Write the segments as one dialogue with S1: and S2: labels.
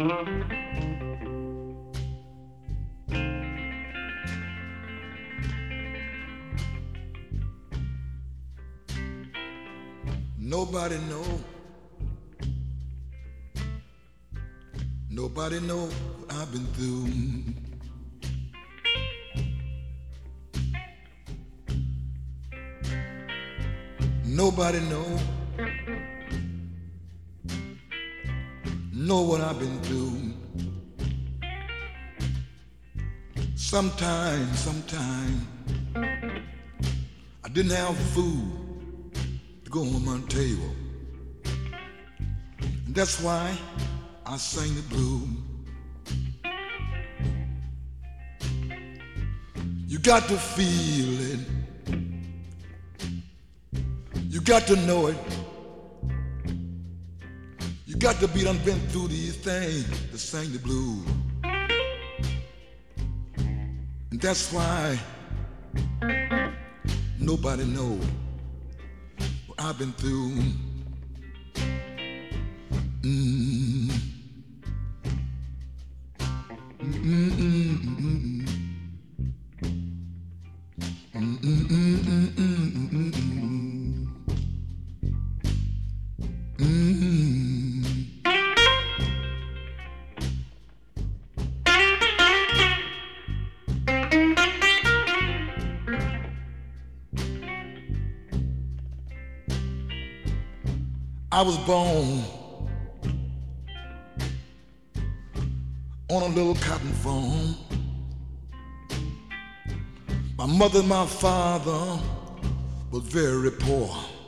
S1: Nobody know, nobody know what I've been through. Nobody know what I've been through. Sometime, I didn't have food to go on my table. And that's why I sang the blues. You got to feel it. You got to know it. You got to be done been through these things to sing the blues. And that's why nobody know what I've been through. Mm. Mm-mm-mm-mm. Mm-mm-mm-mm-mm-mm. I was born on a little cotton farm. My mother and my father was very poor.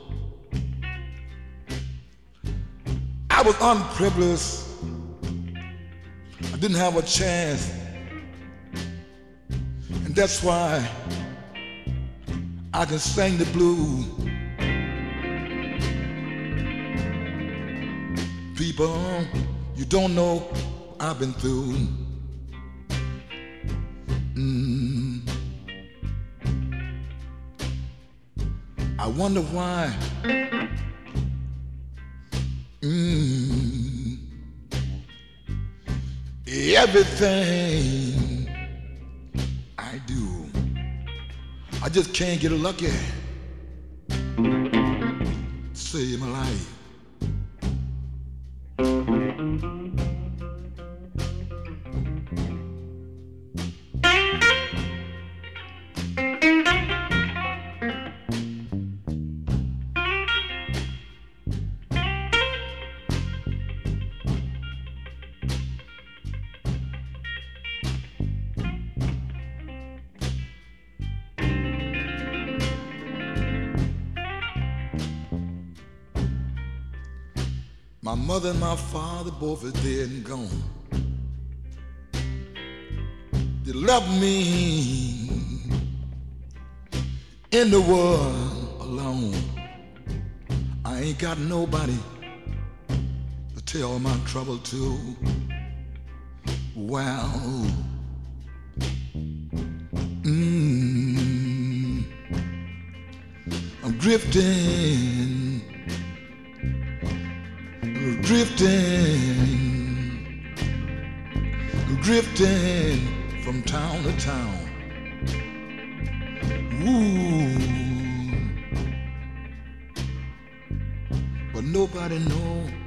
S1: I was unprivileged. I didn't have a chance. And that's why I can sing the blues. People, you don't know what I've been through. I wonder why. Everything I do, I just can't get lucky. Save my life. My mother and my father both are dead and gone. They left me in the world alone. I ain't got nobody to tell my trouble to. Well, I'm drifting from town to town. Ooh, but nobody knows